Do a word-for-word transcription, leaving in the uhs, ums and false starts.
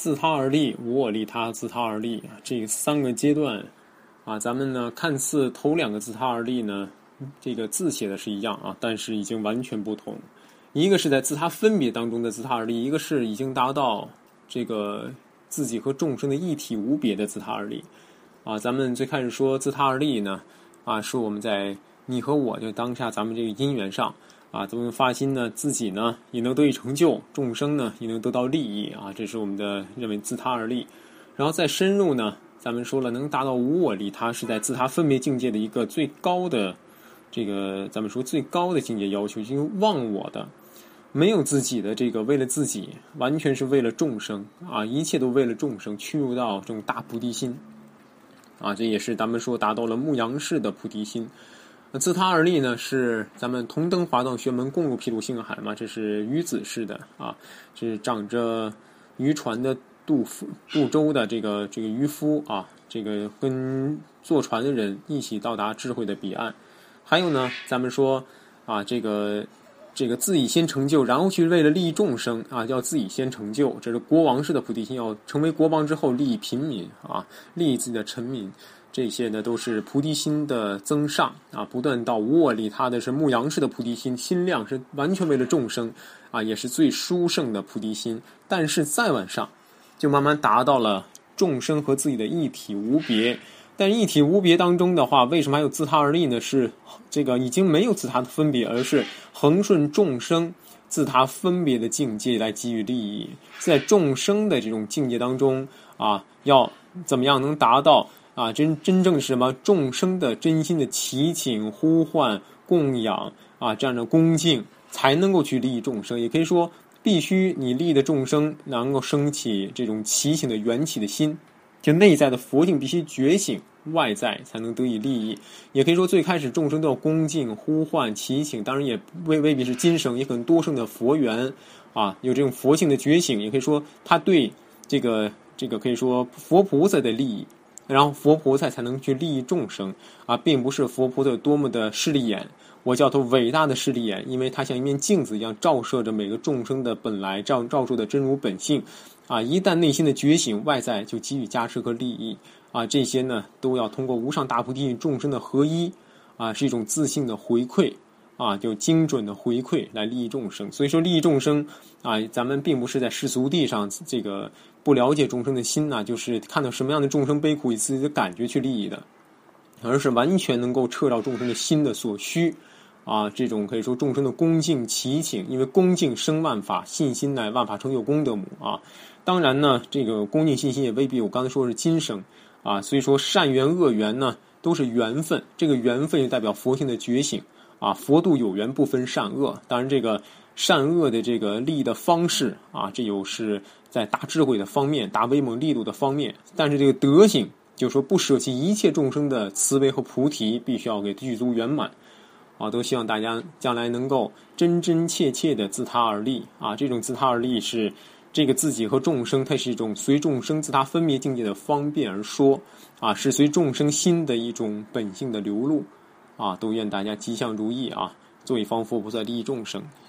自他而立，无我利他，自他而立啊，这三个阶段啊，咱们呢看似头两个自他而立呢，这个字写的是一样啊，但是已经完全不同。一个是在自他分别当中的自他而立，一个是已经达到这个自己和众生的一体无别的自他而立啊。咱们最开始说自他而立呢，啊，是我们在你和我就当下咱们这个因缘上啊，咱们发心呢，自己呢也能得以成就，众生呢也能得到利益啊，这是我们的认为自他而立。然后再深入呢，咱们说了能达到无我利他，是在自他分别境界的一个最高的这个咱们说最高的境界要求，就是忘我的，没有自己的这个为了自己，完全是为了众生啊，一切都为了众生，趋入到这种大菩提心啊，这也是咱们说达到了牧羊式的菩提心。自他而立呢，是咱们同登华藏学门，共入毗卢星海嘛，这是渔子式的啊，这是长着渔船的渡夫渡舟的这个这个渔夫啊，这个跟坐船的人一起到达智慧的彼岸。还有呢，咱们说啊，这个这个自己先成就，然后去为了利益众生啊，要自己先成就，这是国王式的菩提心，要成为国王之后利益平民啊，利益自己的臣民。这些呢都是菩提心的增上啊，不断到无我利他的是牧羊式的菩提心，心量是完全为了众生啊，也是最殊胜的菩提心。但是再往上，就慢慢达到了众生和自己的一体无别。但一体无别当中的话，为什么还有自他而立呢？是这个已经没有自他的分别，而是恒顺众生自他分别的境界来给予利益。在众生的这种境界当中啊，要怎么样能达到啊，真真正是什么众生的真心的祈请、呼唤、供养啊，这样的恭敬，才能够去利益众生。也可以说，必须你利益的众生能够升起这种祈请的缘起的心，就内在的佛性必须觉醒，外在才能得以利益。也可以说，最开始众生都要恭敬、呼唤、祈请，当然也未未必是今生，也可能多生的佛缘啊，有这种佛性的觉醒。也可以说，他对这个这个可以说佛菩萨的利益。然后佛菩萨才能去利益众生啊，并不是佛菩萨有多么的势利眼，我叫它伟大的势利眼，因为它像一面镜子一样照射着每个众生的本来，照照射的真如本性啊。一旦内心的觉醒，外在就给予加持和利益啊。这些呢，都要通过无上大菩提与众生的合一啊，是一种自信的回馈啊，就精准的回馈来利益众生。所以说，利益众生啊，咱们并不是在世俗地上这个不了解众生的心呐、啊，就是看到什么样的众生悲苦以自己的感觉去利益的，而是完全能够彻到众生的心的所需啊。这种可以说众生的恭敬祈请，因为恭敬生万法，信心乃万法成就功德母啊。当然呢，这个恭敬信心也未必我刚才说是今生啊，所以说善缘恶缘呢都是缘分，这个缘分就代表佛性的觉醒啊。佛度有缘不分善恶，当然这个善恶的这个利益的方式啊，这有是在大智慧的方面、大威猛力度的方面，但是这个德行就是说不舍弃一切众生的慈悲和菩提，必须要给具足圆满啊。都希望大家将来能够真真切切的自他而立啊。这种自他而立是这个自己和众生，它是一种随众生自他分别境界的方便而说啊，是随众生心的一种本性的流露啊。都愿大家吉祥如意啊，做一方佛菩萨利益众生。